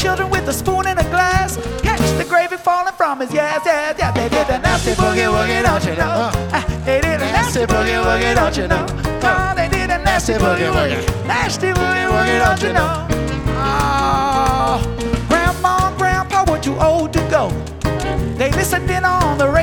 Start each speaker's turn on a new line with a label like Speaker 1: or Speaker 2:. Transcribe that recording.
Speaker 1: children with a spoon in a glass. Catch the gravy falling from his yes, yes, yes. They did the nasty boogie woogie, don't you know? They did the nasty boogie woogie, don't you know? Oh, they did the nasty boogie woogie, nasty boogie woogie, don't you know? Oh, Grandma and Grandpa were too old to go. They listened in on the radio.